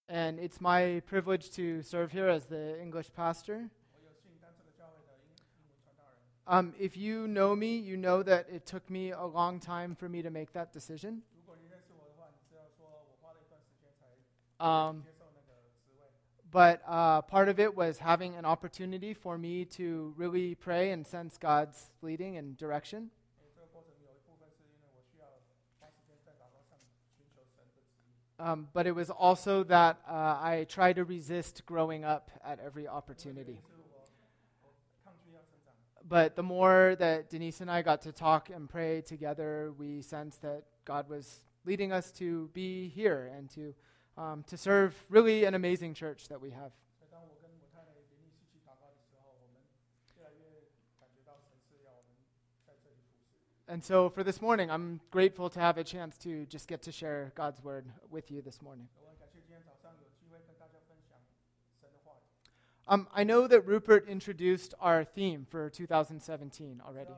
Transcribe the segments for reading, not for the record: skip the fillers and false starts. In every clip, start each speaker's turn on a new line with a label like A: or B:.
A: And it's my privilege to serve here as the English pastor. If you know me, you know that it took me a long time for me to make that decision. But part of it was having an opportunity for me to really pray and sense God's leading and direction. But it was also that I try to resist growing up at every opportunity. But the more that Denise and I got to talk and pray together, we sensed that God was leading us to be here and to serve really an amazing church that we have. And so for this morning, I'm grateful to have a chance to just get to share God's word with you this morning. I know that Rupert introduced our theme for 2017 already.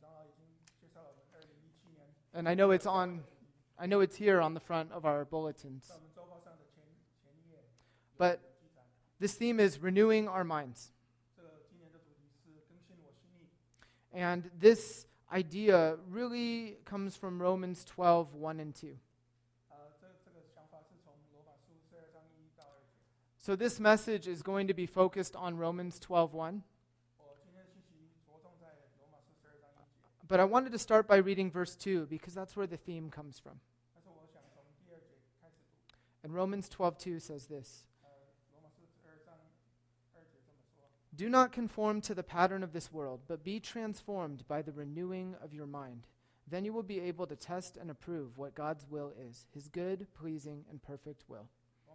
A: And I know it's here on the front of our bulletins. But this theme is renewing our minds. And this idea really comes from Romans 12, 1 and 2. So this message is going to be focused on Romans 12, 1. But I wanted to start by reading verse 2 because that's where the theme comes from. And Romans 12, 2 says this. Do not conform to the pattern of this world, but be transformed by the renewing of your mind. Then you will be able to test and approve what God's will is, his good, pleasing, and perfect will.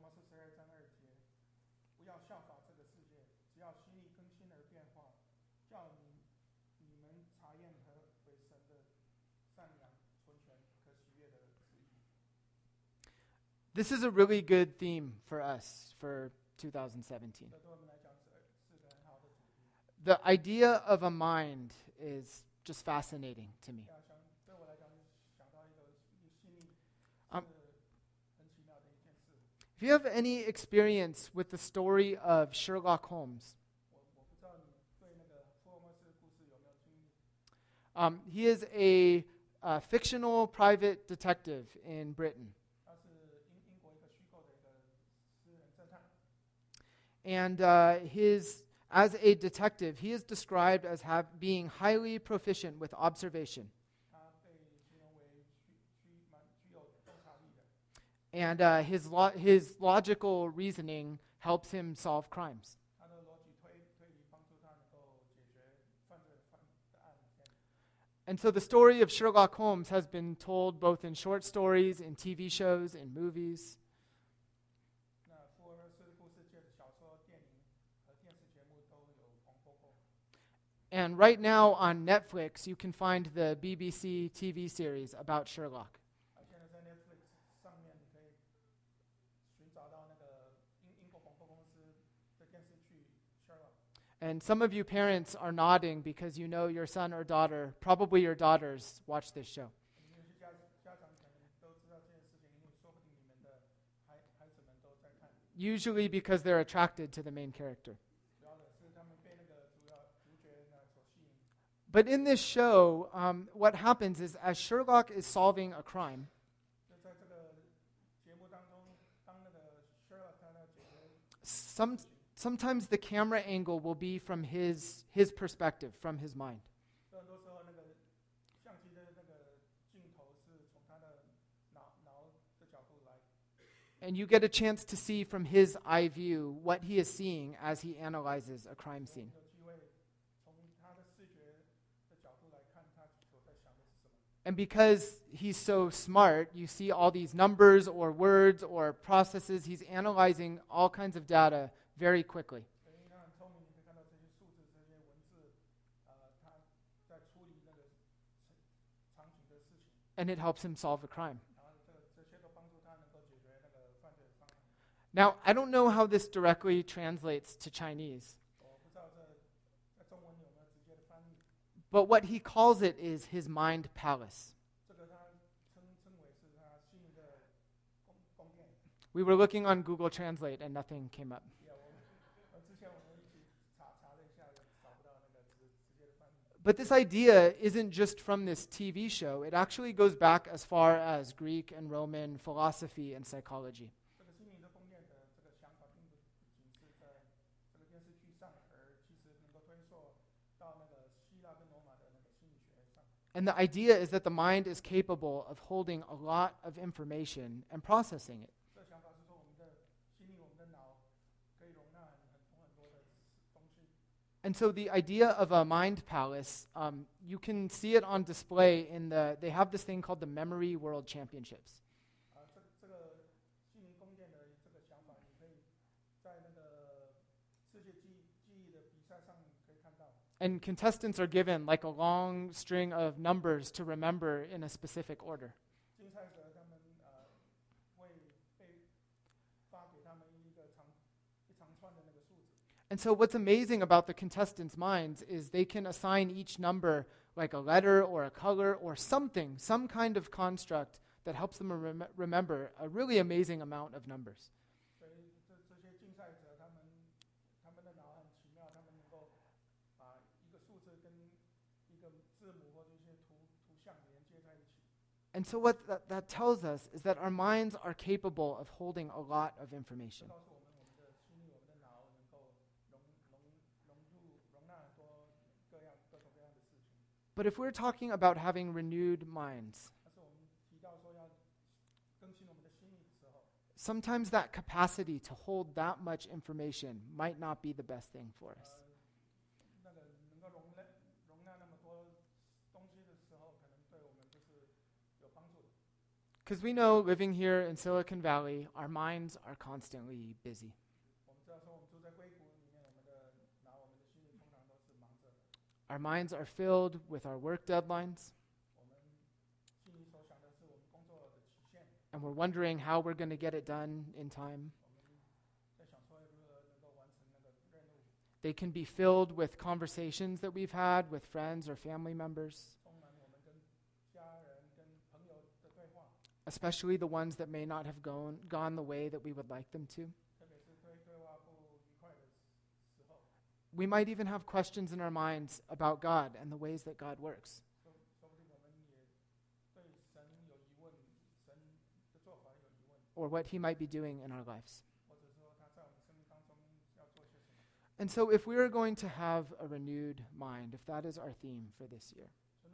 A: This is a really good theme for us for 2017. The idea of a mind is just fascinating to me. If you have any experience with the story of Sherlock Holmes, he is a fictional private detective in Britain. And as a detective, he is described as being highly proficient with observation. And his logical reasoning helps him solve crimes. And so the story of Sherlock Holmes has been told both in short stories, in TV shows, in movies. And right now on Netflix, you can find the BBC TV series about Sherlock. And some of you parents are nodding because you know your son or daughter, probably your daughters, watch this show. Usually because they're attracted to the main character. But in this show, what happens is as Sherlock is solving a crime, sometimes the camera angle will be from his perspective, from his mind. And you get a chance to see from his eye view what he is seeing as he analyzes a crime scene. And because he's so smart, you see all these numbers or words or processes. He's analyzing all kinds of data very quickly. And it helps him solve a crime. Now, I don't know how this directly translates to Chinese. But what he calls it is his mind palace. We were looking on Google Translate and nothing came up. But this idea isn't just from this TV show. It actually goes back as far as Greek and Roman philosophy and psychology. And the idea is that the mind is capable of holding a lot of information and processing it. And so the idea of a mind palace, you can see it on display they have this thing called the Memory World Championships. And contestants are given like a long string of numbers to remember in a specific order. And so what's amazing about the contestants' minds is they can assign each number like a letter or a color or something, some kind of construct that helps them remember a really amazing amount of numbers. And so what that tells us is that our minds are capable of holding a lot of information. But if we're talking about having renewed minds, sometimes that capacity to hold that much information might not be the best thing for us. Because we know living here in Silicon Valley, our minds are constantly busy. Our minds are filled with our work deadlines. And we're wondering how we're going to get it done in time. They can be filled with conversations that we've had with friends or family members, especially the ones that may not have gone the way that we would like them to. We might even have questions in our minds about God and the ways that God works. Or what He might be doing in our lives. And so if we are going to have a renewed mind, if that is our theme for this year,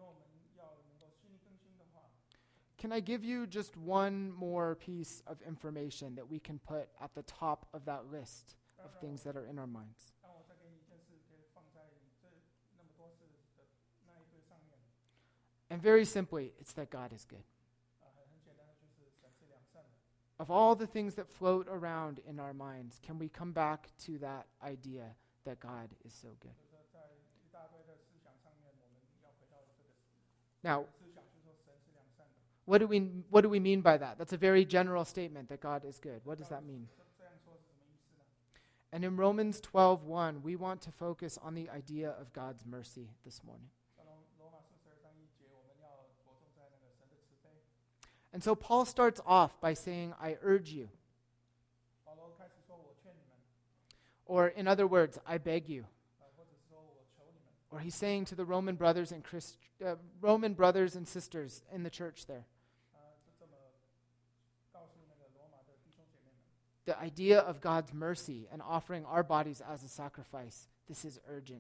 A: can I give you just one more piece of information that we can put at the top of that list of things that are in our minds? And very simply, it's that God is good. Of all the things that float around in our minds, can we come back to that idea that God is so good? Now, what do we mean by that? That's a very general statement that God is good. What does that mean? And in Romans 12:1, we want to focus on the idea of God's mercy this morning. And so Paul starts off by saying, I urge you. Or in other words, I beg you. Or he's saying to the Roman brothers and sisters in the church there. The idea of God's mercy and offering our bodies as a sacrifice, this is urgent.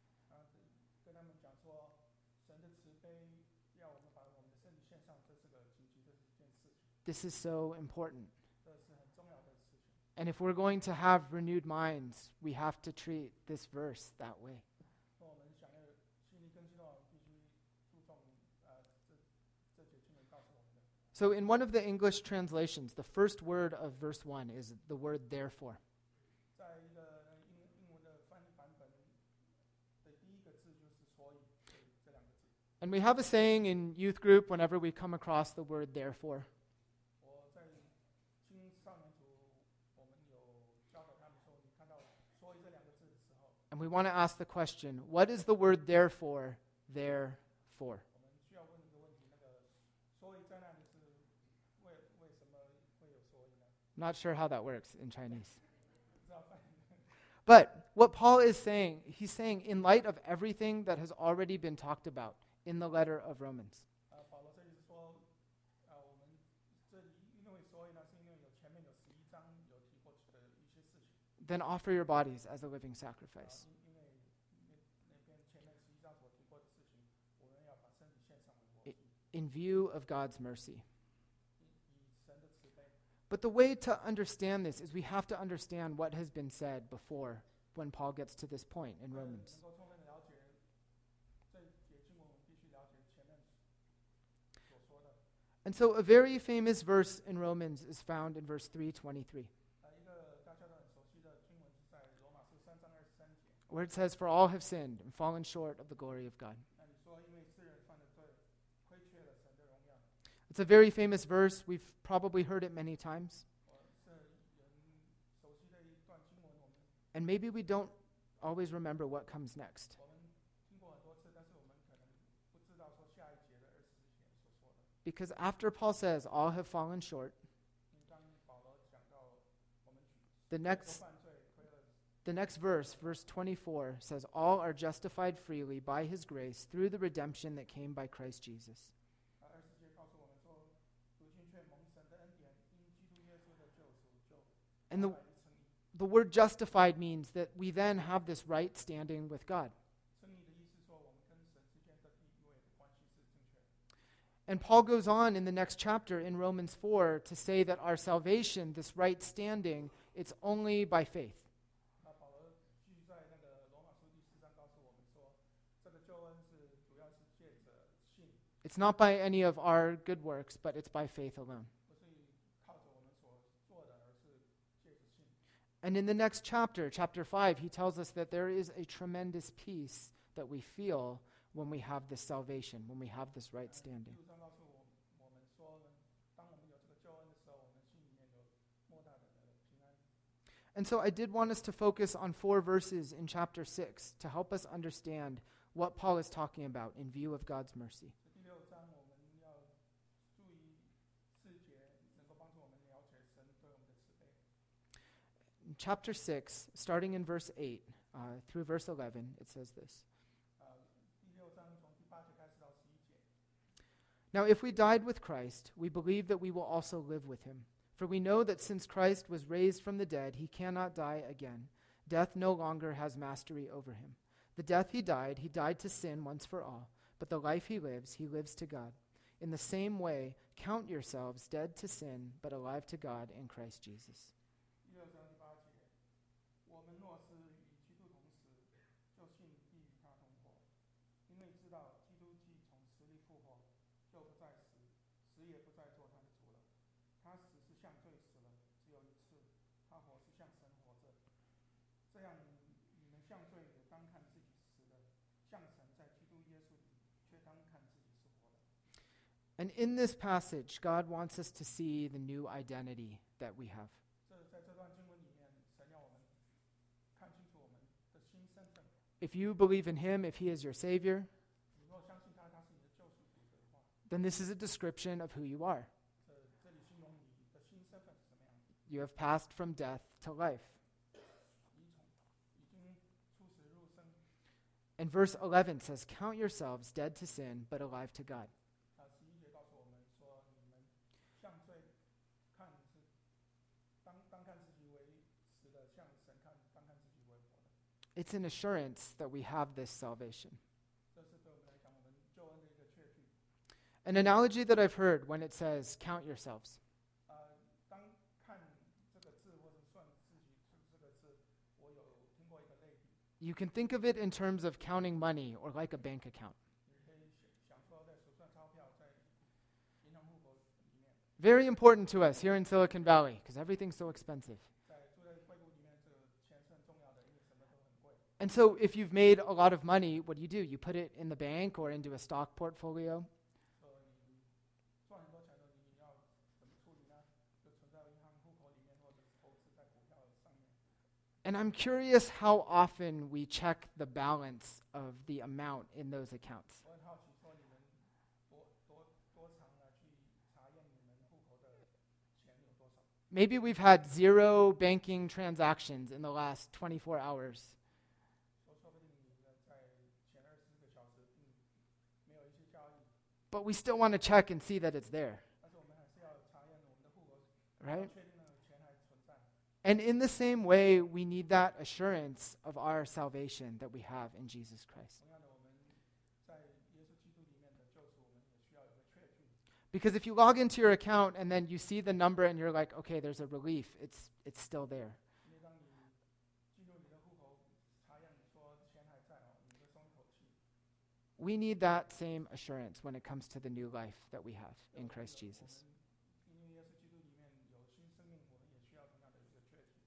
A: This is so important. And if we're going to have renewed minds, we have to treat this verse that way. So in one of the English translations, the first word of verse 1 is the word therefore. And we have a saying in youth group whenever we come across the word therefore. And we want to ask the question, what is the word therefore there for? Not sure how that works in Chinese. But what Paul is saying, he's saying in light of everything that has already been talked about in the letter of Romans,
B: 保罗这里是说，我们这里因为所以呢，是因为有前面有11章有提过的一些事情。
A: then offer your bodies as a living sacrifice.
B: 因为那边前面11章所提过的事情，我们要把身体献上为活祭。
A: In view of God's mercy.
B: 以神的慈悲。
A: But the way to understand this is we have to understand what has been said before when Paul gets to this point in Romans.
B: 能够充分的了解这节经文，我们必须了解前面所说的。
A: And so a very famous verse in Romans is found in verse 3:23,
B: 一个大家都很熟悉的经文是在罗马书3章23节，
A: where it says, "For all have sinned and fallen short of the glory of God."
B: 那你说因为世人犯了罪，亏缺了神的荣耀。
A: It's a very famous verse. We've probably heard it many times.
B: 是人熟悉的一段经文，我们
A: And maybe we don't always remember what comes next.
B: 我们听过很多次，但是我们可能不知道说下一节的24节所说的。
A: Because after Paul says, "All have fallen short,"
B: 当保罗讲到我们
A: the
B: 都
A: next
B: 犯罪亏了。
A: the next verse, verse 24, says, "All are justified freely by his grace through the redemption that came by Christ Jesus."
B: 20节告诉我们说，如今却蒙神的恩典，因基督耶稣的救赎，就
A: And
B: 来称义。
A: the word justified means that we then have this right standing with God.
B: 称义的意思说，我们跟神之间的地位的关系是正确的。
A: And Paul goes on in the next chapter in Romans 4 to say that our salvation, this right standing, it's only by faith.
B: 那保罗继续在那个罗马书第4章告诉我们说，这个救恩是主要是借着信，
A: It's not by any of our good works, but it's by faith alone.
B: 不是靠着我们所做的，而是借着信。
A: And in the next chapter, chapter 5, he tells us that there is a tremendous peace that we feel when we have this salvation, when we have this right standing.
B: 第5章告诉我们说，当我们有这个救恩的时候，我们心里面有莫大的平安。
A: And so I did want us to focus on 4 verses in chapter 6 to help us understand what Paul is talking about in view of God's mercy.
B: 第6章我们要注意4节，能够帮助我们了解神对我们的慈悲。
A: In chapter 6, starting in verse 8 through verse 11, it says this.
B: 第6章从第8节开始到11节。
A: Now, if we died with Christ, we believe that we will also live with him. For we know that since Christ was raised from the dead, he cannot die again. Death no longer has mastery over him. The death he died to sin once for all. But the life he lives to God. In the same way, count yourselves dead to sin, but alive to God in Christ Jesus.
B: 第6章第8节，我们若是与基督同死，就信必与他同活，因为知道基督既从死里复活，就不再死，死也不再做他的主了。他死是向罪死了，只有一次；他活是向神活着。这样，你们向罪也当看自己死了，向神在基督耶稣里却当看自己是活的。
A: And in this passage, God wants us to see the new identity that we have.
B: 在这段经文里面，神要我们看清楚我们的新身份。
A: If you believe in him, if he is your Savior,
B: 你若相信他，他是你的救赎主的话，
A: then this is a description of who you are.
B: 这里形容你的新身份是什么样的？
A: You have passed from death to life.
B: 已经出死入生。
A: And verse 11 says, "Count yourselves dead to sin, but alive to God."
B: 11节告诉我们说，你们向罪看是当看自己为死的，向神看当看自己为活的。
A: It's an assurance that we have this salvation.
B: 这是对我们来讲，我们救恩的一个确据。
A: An analogy that I've heard when it says, "Count yourselves."
B: 当看这个字或者算自己这个字，我有听过一个类比。
A: You can think of it in terms of counting money or like a bank account.
B: 你可以想说，在数算钞票，在银行户口里面，
A: Very important to us here in Silicon Valley because everything's so expensive.
B: 住在硅谷里面，这个钱是很重要的，因为什么都很贵。
A: And so if you've made a lot of money, what do? You put it in the bank or into a stock portfolio.
B: 说你赚很多钱的，你要怎么处理呢？就存在银行户口里面，或者是投资在股票上面。
A: And I'm curious how often we check the balance of the amount in those accounts.
B: 我很好奇，说你们多常来去查验你们户口的钱有多少？
A: Maybe we've had 0 banking transactions in the last 24 hours.
B: 说不定你在前24个小时并没有一些交易，
A: But we still want to check and see that it's there,
B: 但是我们还是要查验我们的户口，
A: right?
B: 确定那个钱还存在。
A: And in the same way, we need that assurance of our salvation that we have in Jesus Christ.
B: 同样的，我们在耶稣基督里面的救赎，我们也需要有个确据。
A: Because if you log into your account and then you see the number and you're like, okay, there's a relief, it's still there.
B: 因为当你进入你的户口，查验说钱还在哦，你会松一口气。
A: We need that same assurance when it comes to the new life that we have in Christ Jesus.
B: 因为耶稣基督里面有新生命，我们也需要同样的一个确据。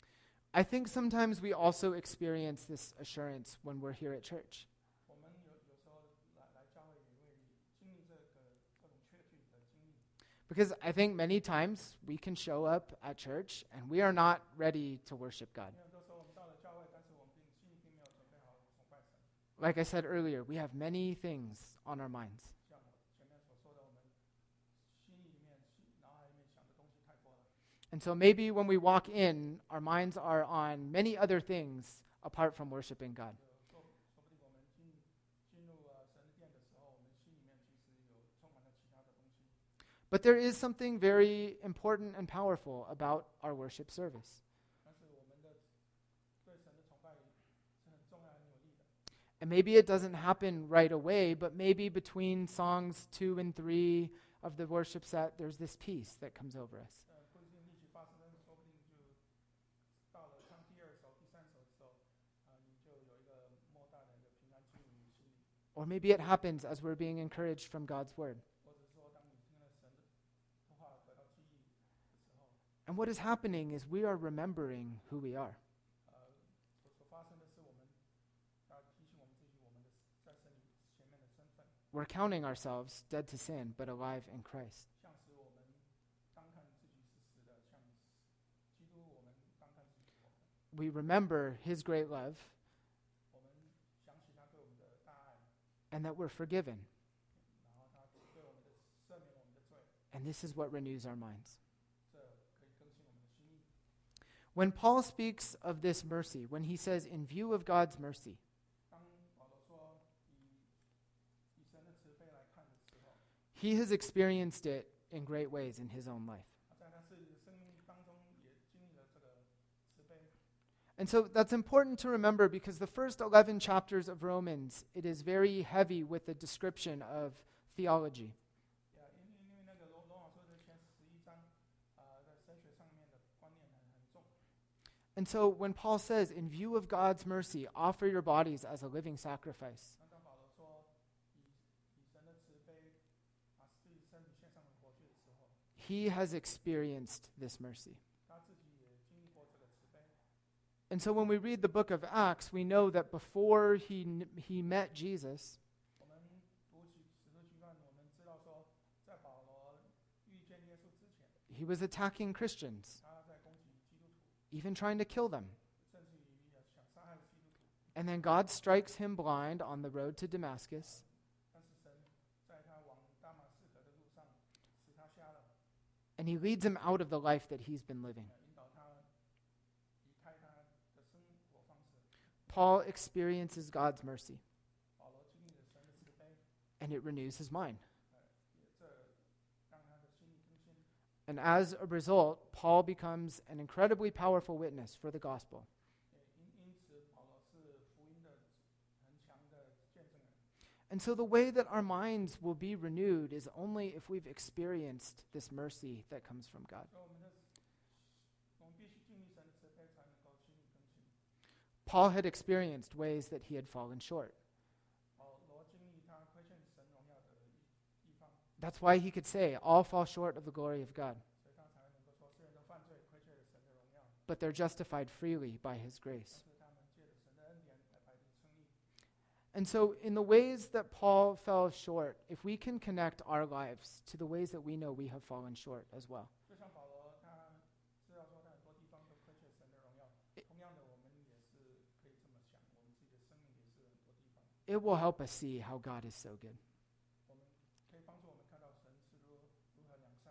A: I think sometimes we also experience this assurance when we're here at church.
B: 我们有时候来教会也会经历这种确据的经历。
A: Because I think many times we can show up at church and we are not ready to worship God.
B: 因为很多时候我们到了教会，但是我们心里并没有准备好崇拜神。
A: Like I said earlier, we have many things on our minds.
B: 像我前面所说的，我们心里面、脑海里面想的东西太多了。
A: And so maybe when we walk in, our minds are on many other things apart from worshiping God.
B: 说不定我们进入神的殿的时候，我们心里面其实有充满了其他的东西。
A: But there is something very important and powerful about our worship service.
B: 但是我们的对神的崇拜是很重要、很有力的。
A: And maybe it doesn't happen right away, but maybe between songs 2 and 3 of the worship set, there's this peace that comes over us.
B: 不一定立即发生，但是说不定就到了唱第二首、第三首的时候，你就有一个莫大的一个平安进入你的心里。
A: Or maybe it happens as we're being encouraged from God's word.
B: 或者说，当你听了神的话得到记忆的时候，
A: And what is happening is we are remembering who we are.
B: 所发生的是我们要提醒我们自己，我们的在神里前面的身份，
A: We're counting ourselves dead to sin, but alive in Christ.
B: 像是我们当看自己是死的，像基督我们当看自己是活的。
A: We remember his great love
B: 我们想起他对我们的大爱，
A: and that we're forgiven.
B: 然后他对我们的赦免我们的罪，
A: And this is what renews our minds.
B: 这可以更新我们的心意。
A: When Paul speaks of this mercy, when he says, in view of God's mercy,
B: 当保罗说以神的慈悲来看的时候，
A: he has experienced it in great ways in his own life.
B: 在他自己的生命当中也经历了这个慈悲。
A: And so that's important to remember because the first 11 chapters of Romans, it is very heavy with the description of theology.
B: 因为那个罗马书的前11章，在神学上面的观念很重。
A: And so when Paul says, in view of God's mercy, offer your bodies as a living sacrifice,
B: 那当保罗说以神的慈悲把自己身体献上活去的时候，
A: he has experienced this mercy.
B: 他自己也经历过这个慈悲。
A: And so when we read the book of Acts, we know that before he met Jesus,
B: 我们读起使徒行传，我们知道说，在保罗遇见耶稣之前，
A: he was attacking Christians,
B: 他在攻击基督徒，
A: even trying to kill them.
B: 甚至于想杀害基督徒。
A: And then God strikes him blind on the road to Damascus,
B: 但是神在他往大马士革的路上使他瞎了，
A: and he leads him out of the life that he's been living.
B: 引导他离开他的生活方式。
A: Paul experiences God's mercy,
B: 保罗经历了神的慈悲，
A: and it renews his mind.
B: 这让他的心里更新。
A: And as a result, Paul becomes an incredibly powerful witness for the gospel.
B: 因此，保罗是福音的很强的见证人。
A: And so the way that our minds will be renewed is only if we've experienced this mercy that comes from God.
B: 所以我们必须经历神的慈悲，才能够心里更新。
A: Paul had experienced ways that he had fallen short.
B: 保罗经历他亏欠神荣耀的地方，
A: That's why he could say, all fall short of the glory of God,
B: 所以他才能够说，世人都犯罪，亏欠了神的荣耀，
A: but they're justified freely by his grace.
B: 但是他们借着神的恩典来白得称义。
A: And so in the ways that Paul fell short, if we can connect our lives to the ways that we know we have fallen short as well,
B: 就像保罗，他知道说他很多地方都亏欠神的荣耀，同样的，我们也是可以这么想，我们自己的生命也是很多地方，
A: it will help us see how God is so good.
B: 我们可以帮助我们看到神是如何良善的。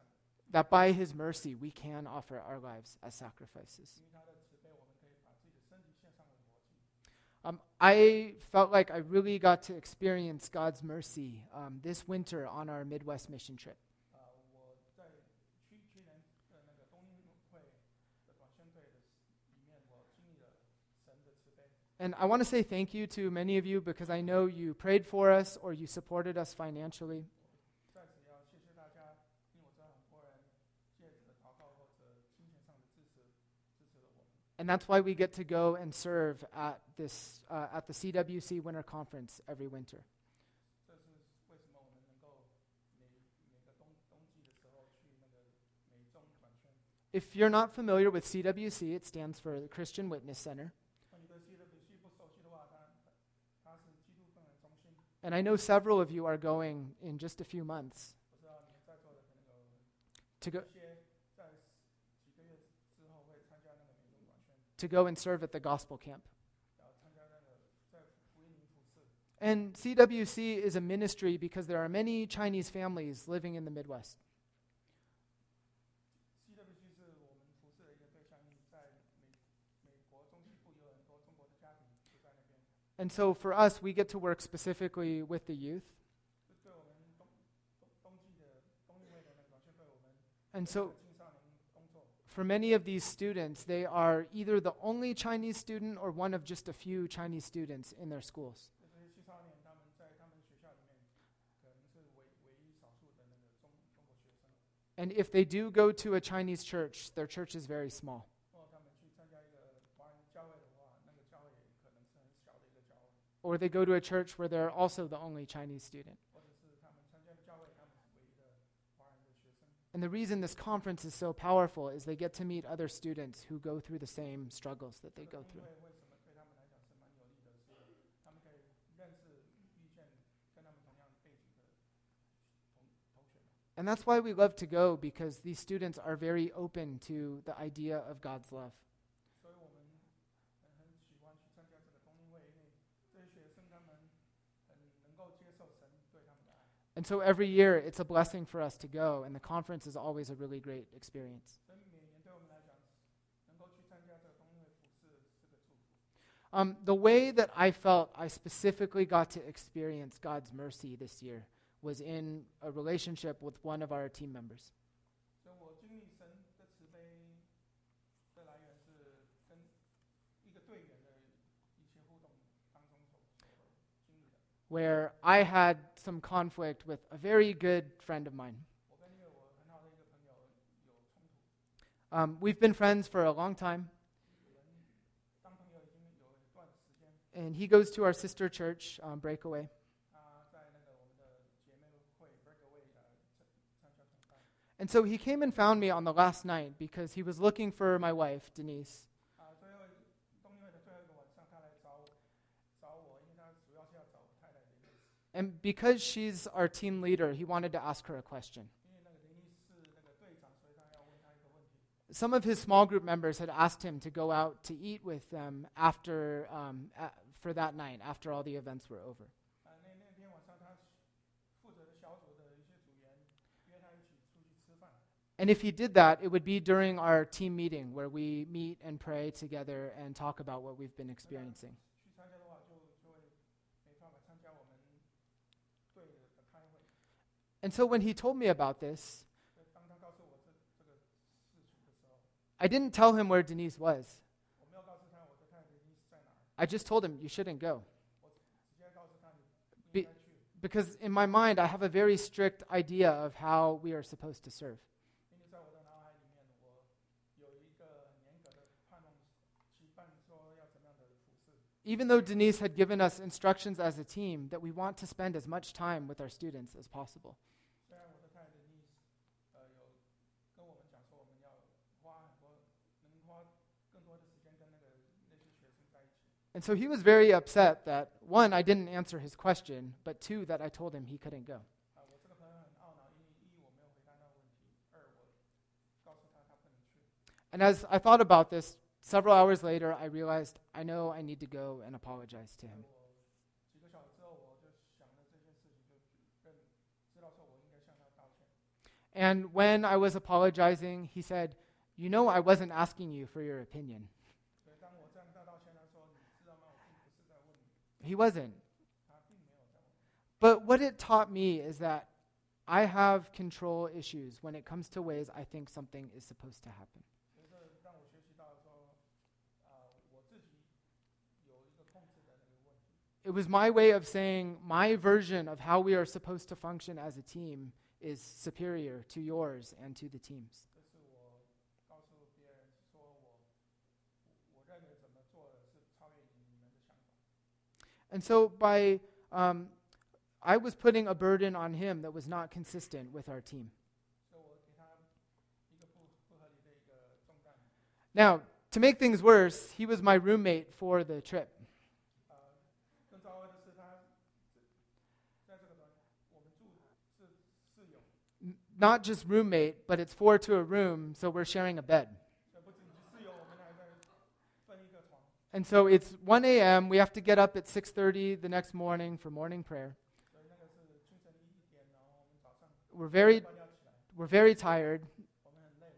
A: that by his mercy we can offer our lives as sacrifices.
B: 因为他的慈悲，我们可以把自己的身体献上为活祭。
A: I felt like I really got to experience God's mercy this winter on our Midwest mission trip.
B: 我在去年的那个冬令会的短宣队的里面，我经历了神的慈悲。
A: And I want to say thank you to many of you because I know you prayed for us or you supported us financially.
B: 在此要谢谢大家，因为我知道很多人借着祷告或者金钱上的支持了我们。
A: And that's why we get to go and serve at the CWC Winter Conference every winter.
B: 这是为什么我们能够每个冬季的时候去那个美中短宣。
A: If you're not familiar with CWC, it stands for the Christian Witness Center.
B: 那你对 CWC 不熟悉的话，它是基督氛围中心。
A: And I know several of you are going in just a few months
B: 我知道你们在座的可能有
A: to go,
B: 一些在几个月之后会参加那个美中短宣，
A: to go and serve at the gospel camp.
B: 然后参加那个在福音营普世。
A: And CWC is a ministry because there are many Chinese families living in the Midwest.
B: CWC 是我们服侍的一个对象，因为在美国中西部有很多中国的家庭住在那边。
A: And so for us, we get to work specifically with the youth.
B: 对我们冬季的冬令会的那个短宣队，我们
A: And so
B: 青少年工作。
A: for many of these students, they are either the only Chinese student or one of just a few Chinese students in their schools.
B: 这些青少年他们在他们学校里面可能是唯一少数的那个中国学生。
A: And if they do go to a Chinese church, their church is very small.
B: 如果他们去参加一个华人教会的话，那个教会也可能是很小的一个教会，
A: Or they go to a church where they're also the only Chinese student.
B: 或者是他们参加的教会，他们是唯一的华人的学生。
A: And the reason this conference is so powerful is they get to meet other students who go through the same struggles that they go
B: 冬
A: through.
B: 令会为什么对他们来讲是蛮有利的？是他们可以认识、遇见跟他们同样背景的同学们。
A: And that's why we love to go, because these students are very open to the idea of God's love.
B: 所以我们很喜欢去参加这个冬令会，因为这些学生他们很能够接受神对他们的爱。
A: And so every year it's a blessing for us to go, and the conference is always a really great experience.
B: 所以每年对我们来讲，能够去参加这个冬令会服侍是个祝福。
A: The way that I felt I specifically got to experience God's mercy this year was in a relationship with one of our team members.
B: 所以我经历神的慈悲的来源是跟一个队员的一些互动当中所经历的。
A: Where I had some conflict with a very good friend of mine.
B: 我跟一个我很好的一个朋友有冲突，
A: We've been friends for a long time,
B: 当朋友已经有一段时间。
A: and he goes to our sister church, Breakaway.
B: 他在那个我们的姐妹会 Breakaway 参加崇拜。
A: And so he came and found me on the last night because he was looking for my wife, Denise.
B: 最后冬令会的最后一个晚上，他来找我，因为他主要是要找我太太的意思。
A: And because she's our team leader, he wanted to ask her a question.
B: 因为那个林医是那个队长，所以他要问他一个问题。
A: Some of his small group members had asked him to go out to eat with them after, for that night, after all the events were over.
B: 那天晚上，他负责的小组的一些组员约他一起出去吃饭。
A: And if he did that, it would be during our team meeting where we meet and pray together and talk about what we've been experiencing.
B: 去参加的话，就会没办法参加我们队的开会。
A: And so when he told me about this,
B: 所以当他告诉我这个事情的时候，
A: I didn't tell him where Denise was.
B: 我没有告诉他我的太太林医在哪儿，
A: I just told him, you shouldn't go.
B: 我直接告诉他你不应该去，
A: Because in my mind, I have a very strict idea of how we are supposed to serve.
B: 因为在我的脑海里面，我有一个很严格的盼望期盼，说要怎么样的服侍。
A: Even though Denise had given us instructions as a team that we want to spend as much time with our students as possible.
B: 虽然我的太太林医有跟我们讲说，我们要花很多，能花更多的时间跟那些学生在一起。
A: And so he was very upset that, one, I didn't answer his question, but two, that I told him he couldn't go.
B: 我这个朋友很懊恼，因为一我没有回答他问题，二我告诉他不能去。
A: And as I thought about this, several hours later, I realized I know I need to go and apologize to him.
B: 我几个小时之后，我就想了这件事情，就知道说我应该向他道歉。
A: And when I was apologizing, he said, "You know, I wasn't asking you for your opinion."
B: 所以当我这样大道歉，他说：“你知道吗？我并不是在问你，
A: He wasn't.
B: 他并没有在问你。
A: But what it taught me is that I have control issues when it comes to ways I think something is supposed to happen.
B: 所以这让我学习到说，我自己有一个控制的那个问题。
A: It was my way of saying my version of how we are supposed to function as a team is superior to yours and to the team's.
B: 这是我告诉别人说我认为怎么做的是超越你们的想法。
A: And so I was putting a burden on him that was not consistent with our team.
B: 所以我给他一个不合理的一个重担。
A: Now, to make things worse, he was my roommate for the trip.
B: 更糟糕的是，他在这个团我们住是室友，
A: Not just roommate, but it's 4 to a room, so we're sharing a bed.
B: 所以不仅是室友，我们还在分一个床。
A: And so it's 1 a.m. We have to get up at 6:30 the next morning for morning prayer.
B: 所以那个是清晨1点，然后我们早上
A: We're
B: 6点要起来，
A: very tired.
B: 我们很累。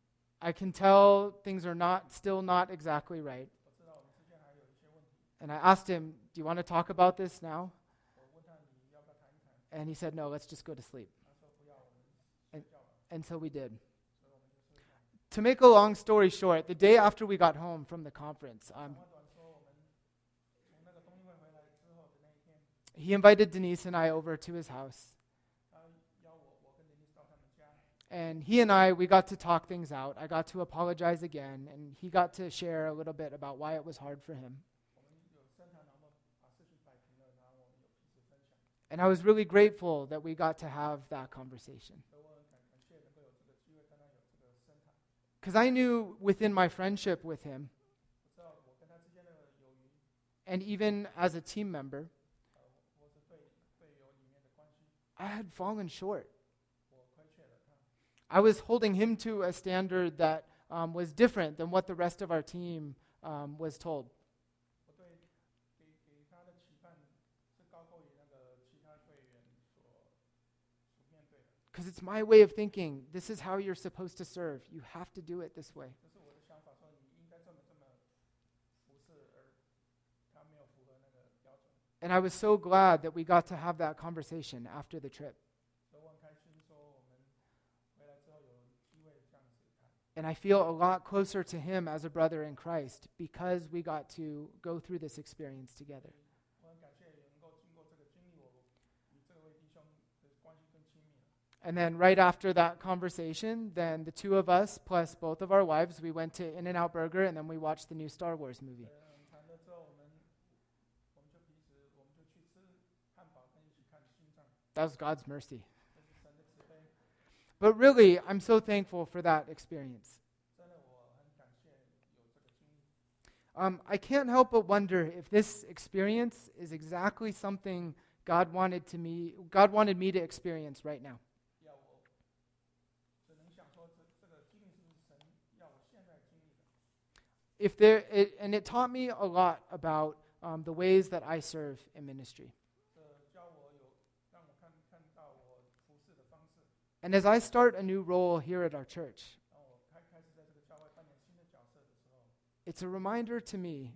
A: I can tell things are still not exactly right.
B: 我知道我们之间还有一些问题，
A: And I asked him, "Do you want to talk about this now?"
B: 我问他你要不要谈一谈，
A: And he said, "No, let's just go to sleep."
B: 他说不要，我们睡觉吧。
A: And so we did.
B: 所以我们就睡觉。
A: To make a long story short, the day after we got home from the conference,
B: 长话短说，我们从那个冬运会回来之后的那一天，
A: he invited Denise and I over to his house.
B: 他邀我跟林丽到他们家，
A: And he and we got to talk things out. I got to apologize again, and he got to share a little bit about why it was hard for him.
B: 我们有深谈，然后把事情摆平了，然后我们有彼此分享。
A: And I was really grateful that we got to have that conversation.
B: 所以我很感谢能够有这个机会跟他有这个深谈。
A: Because I knew within my friendship with him,
B: 我知道我跟他之间的友谊，
A: and even as a team member,
B: 或是队友里面的关系，
A: I had fallen short.
B: 我亏欠了他。
A: I was holding him to a standard that was different than what the rest of our team was told.
B: 我对给他的期盼是高过于那个其他队员所面对的。
A: Because it's my way of thinking. This is how you're supposed to serve. You have to do it this way.
B: 这是我的想法，说你应该这么服侍，而他没有符合那个标准。
A: And I was so glad that we got to have that conversation after the trip.
B: 所以我很开心，说我们回来之后有机会这样子谈。
A: And I feel a lot closer to him as a brother in Christ because we got to go through this experience together.
B: 我很感谢也能够经过这个经历，我与这位弟兄的关系更亲密了。
A: And then right after that conversation, then the two of us plus both of our wives, we went to In-N-Out Burger and then we watched the new Star Wars movie.
B: 谈了之后，我们就去吃汉堡，跟一起看星战，
A: That was God's mercy.
B: 这是神的慈悲。
A: But really, I'm so thankful for that experience.
B: 真的，我很感谢有这个经历。
A: I can't help but wonder if this experience is exactly something God wanted me to experience right now.
B: 要我只能想说，这个经历是不是神要我现在经历的？
A: And it taught me a lot about the ways that I serve in ministry.
B: 教我让我看到我服侍的方式。
A: And as I start a new role here at our church,
B: 当我开始在这个教会扮演新的角色的时候，
A: it's a reminder to me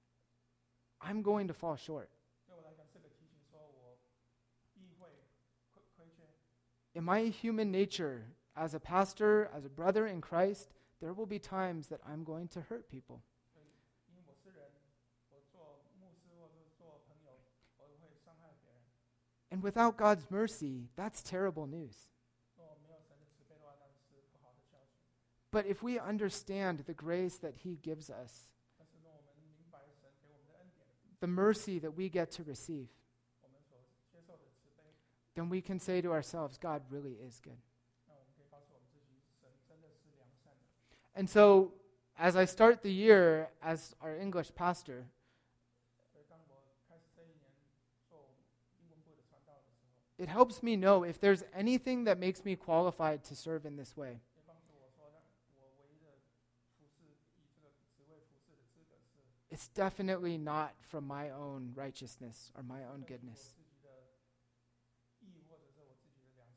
A: I'm going to fall short.
B: 对我来讲是个提醒，说我必会亏缺。
A: In my human nature, as a pastor, as a brother in Christ, there will be times that I'm going to hurt people.
B: 因为我是人，我做牧师或者做朋友，我会伤害别人。
A: And without God's mercy, that's terrible news.
B: 如果没有神的慈悲的话，那是不好的消息。
A: But if we understand the grace that He gives us,
B: 但是呢，我们明白神给我们的恩典，
A: the mercy that we get to receive,
B: 我们所接受的慈悲，
A: then we can say to ourselves, God really is good.
B: 那我们可以告诉我们自己，神真的是良善的。
A: And so, as I start the year as our English pastor,
B: 所以当我开始这一年做英文部的传道的时候，
A: it helps me know if there's anything that makes me qualified to serve in this way.
B: 也帮助我说，我唯一的服侍以这个职位服侍的资格是
A: It's definitely not from my own righteousness or my own
B: 我
A: goodness.
B: 自己的义或者是我自己的良善。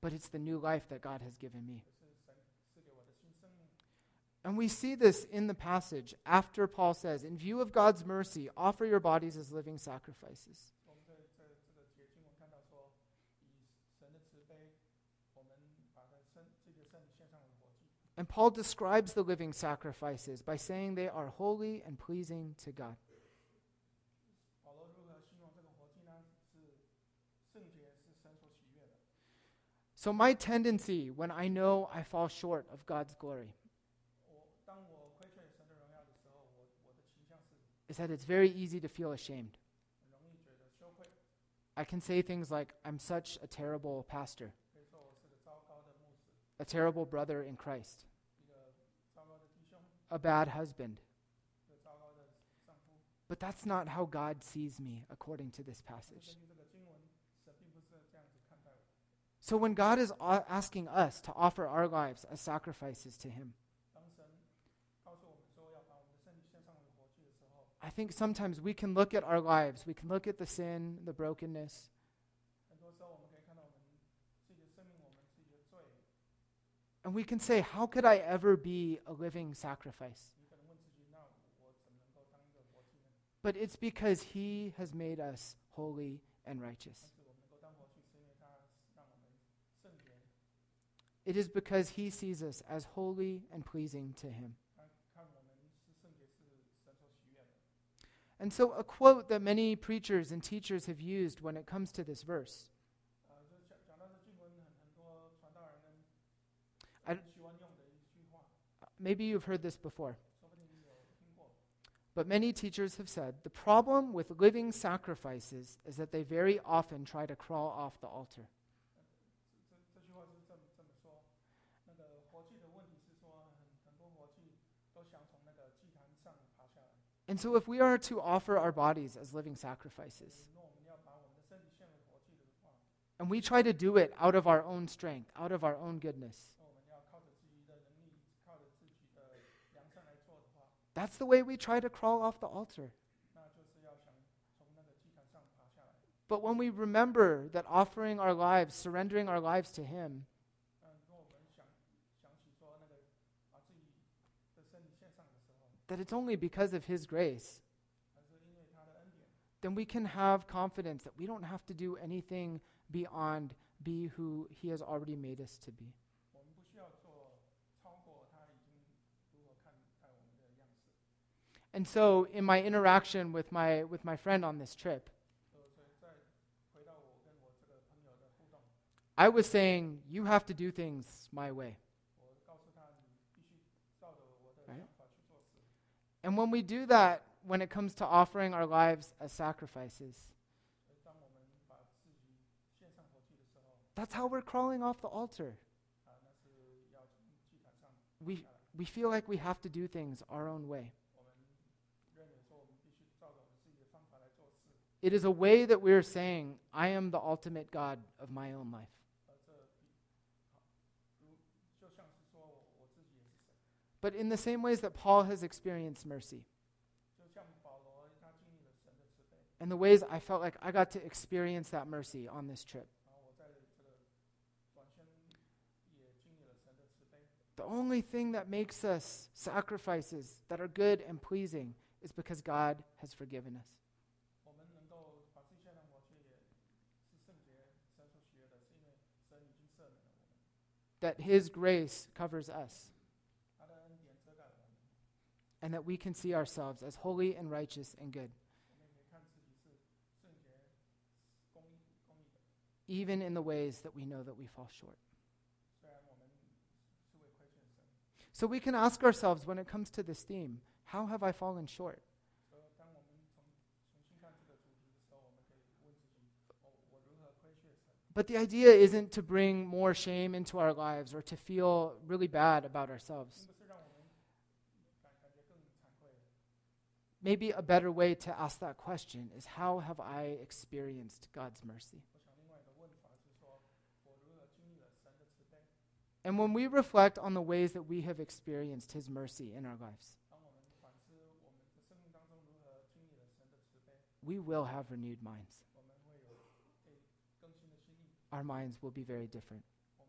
A: but it's the new life that God has given me.
B: 而是神赐给我的新生命。
A: And we see this in the passage after Paul says, in view of God's mercy, offer your bodies as living sacrifices.
B: 我们在这个节经文看到说，以神的慈悲，我们把自己的身体献上为活祭。
A: And Paul describes the living sacrifices by saying they are holy and pleasing to God.
B: 保罗如何形容这个活祭呢？是圣洁，是神所喜悦的。
A: So my tendency when I know I fall short of God's glory
B: 当我亏缺神的荣耀的时候，我的倾向是
A: is that it's very easy to feel ashamed.
B: 很容易觉得羞愧，
A: I can say things like, I'm such a terrible pastor,
B: 可以说我是个糟糕的牧师，
A: a terrible brother in Christ,
B: 一个糟糕的弟兄，
A: a bad husband.
B: 一个糟糕的丈夫。
A: But that's not how God sees me according to this
B: 根
A: passage.
B: 据这个经文，神并不是这样子看待我。
A: So when God is asking us to offer our lives as sacrifices to Him,
B: 当神告诉我们说要把我们的身体献上为活祭的时候，
A: I think sometimes we can look at our lives, we can look at the sin, the brokenness,
B: 很多时候我们可以看到我们自己的生命，我们自己的罪。
A: and we can say, how could I ever be a living sacrifice?
B: 你可能问自己，那我怎么能够当一个活祭呢？
A: But it's because He has made us holy and righteous.
B: 但是我们能够当活祭，是因为他让我们圣洁。
A: It is because He sees us as holy and pleasing to Him.
B: 他看我们是圣洁，是神所喜悦的。
A: And so a quote that many preachers and teachers have used when it comes to this verse,
B: 就讲到这经文，很多传道人们
A: I-
B: 很喜欢用的一句话，
A: maybe you've heard this before,
B: 说不定你有听过。
A: but many teachers have said, the problem with living sacrifices is that they very often try to crawl off the altar.
B: 这句话是这么说，那个活祭的问题是说，很多活祭都想从那个祭坛上爬下来。
A: And so if we are to offer our bodies as living sacrifices,
B: 如果我们要把我们的身体献为活祭的话，
A: and we try to do it out of our own strength, out of our own goodness,
B: 那我们要靠着自己的能力，靠着自己的良善来做的话，
A: that's the way we try to crawl off the altar.
B: 那就是要想从那个祭坛上爬下来。
A: But when we remember that offering our lives, surrendering our lives to Him,
B: 如果我们想起说那个把自己的身体献上的时候，
A: that it's only because of His grace,
B: 还是因为他的恩典，
A: then we can have confidence that we don't have to do anything beyond be who He has already made us to be.
B: 我们不需要做超过他已经如何看待我们的样式。
A: And so in my interaction with my friend on this trip,
B: 所以再回到我跟我这个朋友的互动，
A: I was saying, you have to do things my way.
B: 我告诉他你必须照着我的
A: Right.
B: 想法去做事。
A: And when we do that, when it comes to offering our lives as sacrifices,
B: 所以当我们把自己献上活祭的时候，
A: that's how we're crawling off the altar.
B: 那是要从祭坛上
A: We
B: 下来。
A: we feel like we have to do things our own way.
B: 我们认为说我们必须照着我们自己的方法来做事，
A: It is a way that we're saying, I am the ultimate God of my own life.
B: 就像是说我自己也是神，
A: But in the same ways that Paul has experienced mercy,
B: 就像保罗他经历了神的慈悲，
A: and the ways I felt like I got to experience that mercy on this trip.
B: 然后我在这个短宣也经历了神的慈悲。
A: The only thing that makes us sacrifices that are good and pleasing is because God has forgiven us.
B: 我们能够把自己献上活祭，也是圣洁神所喜悦的，是因为神已经赦免了我们，
A: That His grace covers us,
B: 他的恩典遮盖了我们，
A: and that we can see ourselves as holy and righteous and good,
B: 我们也可以看自己是圣洁、公义的。
A: even in the ways that we know that we fall short.
B: 虽然我们是为亏欠神，
A: So we can ask ourselves when it comes to this theme, how have I fallen short?
B: 所以当我们重新看这个主题的时候，我们可以问自己：我如何亏欠神？
A: But the idea isn't to bring more shame into our lives or to feel really bad about
B: 并
A: ourselves.
B: 不是让我们感觉更惭愧。
A: Maybe a better way to ask that question is, how have I experienced God's mercy?
B: 我想另外一个问法是说，我如何经历了神的慈悲？
A: And when we reflect on the ways that we have experienced His mercy in our lives,
B: 当我们反思我们的生命当中如何经历了神的慈悲，
A: we will have renewed minds.
B: 我们会有被更新的心意，
A: Our minds will be very different.
B: 我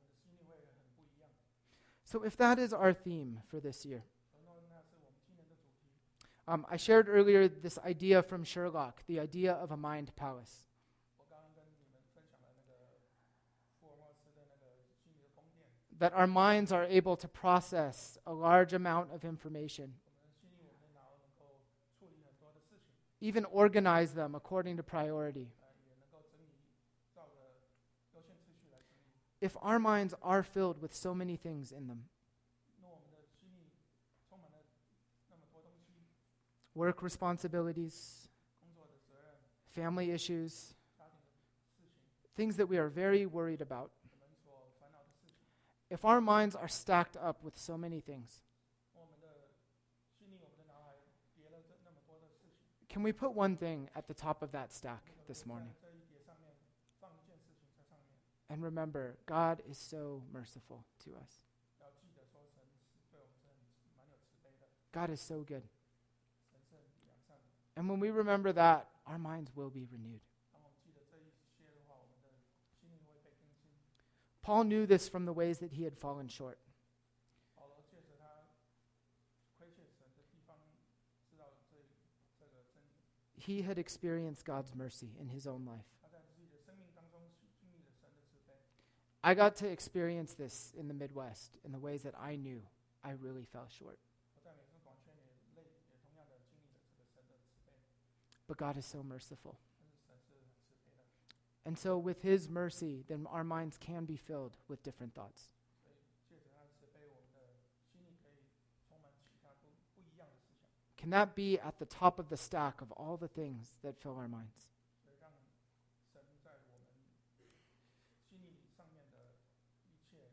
A: So if that is our theme for this year,
B: 那是我们今年的主题。
A: I shared earlier this idea from Sherlock, the idea of a mind palace.
B: 我刚刚跟你们分享了那个福尔摩斯的那个心理的宫殿，
A: That our minds are able to process a large amount of information,
B: 我们心里我们的脑能够处理很多的事情，
A: even organize them according to priority.
B: 也能够整理，照着优先次序来整理。
A: If our minds are filled with so many things in them,
B: 那我们的心里充满了那么多东西，
A: work responsibilities,
B: 工作的责任、
A: family issues,
B: 家庭的事情，
A: things that we are very worried about.
B: 我们所烦恼的事情，
A: If our minds are stacked up with so many things,
B: 我们的心里我们的脑海叠了那么多的事情，
A: can we put one thing at the top of that stack this morning?
B: 在这一叠上面放一件事情在上面，
A: And remember, God is so merciful to us.
B: 要记得说神是对我们是蛮有慈悲的，
A: God is so good.
B: 神是良善的。
A: And when we remember that, our minds will be renewed.
B: 当我们记得这一些的话，我们的心灵会被更新。
A: Paul knew this from the ways that he had fallen short.
B: 保罗借着他亏欠神的地方，知道这个真理。
A: He had experienced God's mercy in his own life.
B: 他在自己的生命当中经历了神的慈悲。
A: I got to experience this in the Midwest in the ways that I knew I really fell short.
B: 我在美国广圈也同样的经历了这个神的慈悲，
A: But God is so merciful.
B: 但是神是很慈悲的。
A: And so with his mercy, then our minds can be filled with different thoughts.
B: 所以借着他的慈悲，我们的心里可以充满其他不一样的思想，
A: Can that be at the top of the stack of all the things that fill our minds?
B: 所以让神在我们心里上面的一切。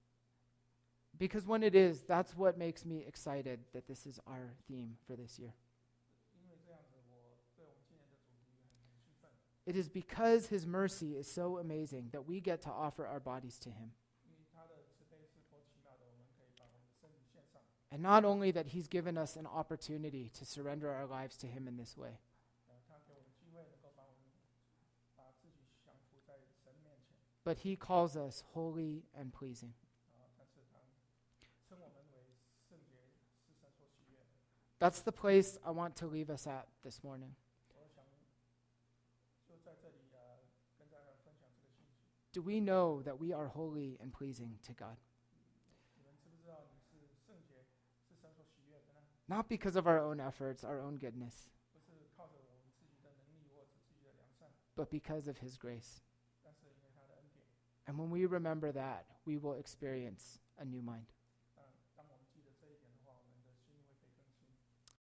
A: Because when it is, that's what makes me excited that this is our theme for this year.
B: 因为这样子，我对我们今年的主题很兴奋。
A: It is because his mercy is so amazing that we get to offer our bodies to him.
B: 因为他的慈悲是多奇妙的，我们可以把我们的身体献上。
A: And not only that he's given us an opportunity to surrender our lives to him in this way,
B: 他给我们机会，能够把自己降服在神面前。
A: but he calls us holy and pleasing.
B: 但是他称我们为圣洁，是神所喜悦的。
A: That's the place I want to leave us at this morning.
B: 我想就在这里跟大家分享这个信息。
A: Do we know that we are holy and pleasing to God?
B: 你们知不知道你是圣洁，是神所喜悦的呢？
A: Not because of our own efforts, our own goodness,
B: 不是靠着我们自己的能力或者自己的良善，
A: but because of his grace.
B: 但是因为他的恩典。
A: And when we remember that, we will experience a new mind.